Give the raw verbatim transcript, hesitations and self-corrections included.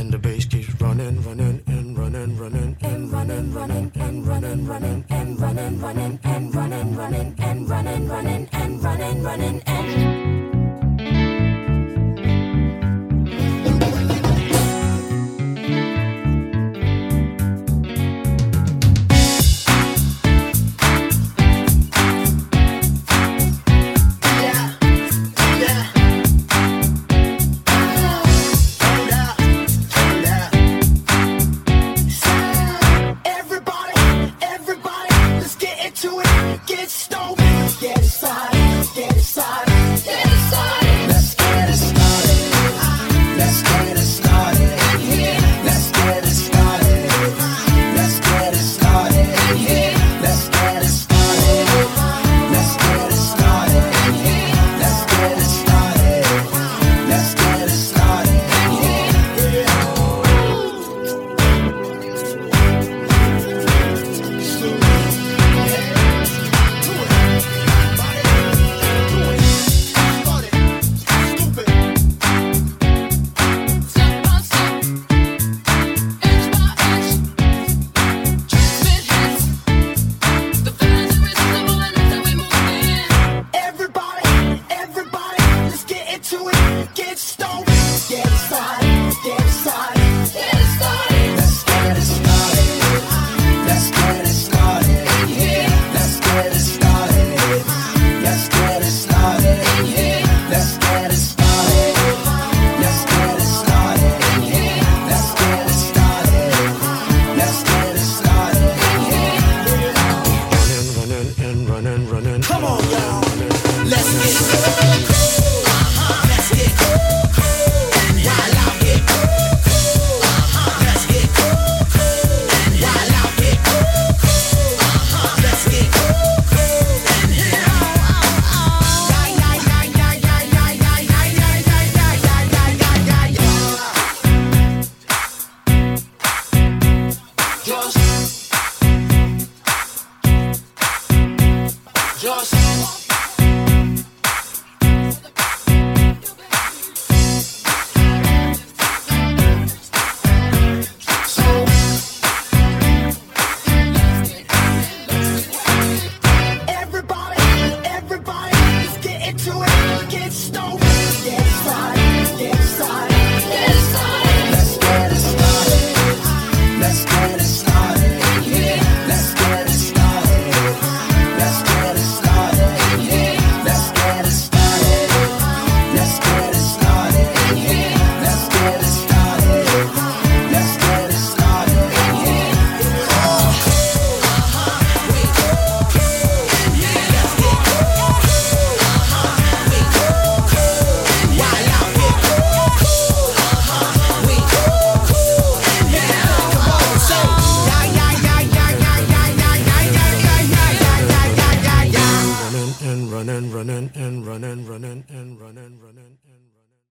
and the bass keeps running, running and running, running and running, running and running, running and running, running and running, running and running, running and running, running and. Running and running and running and running.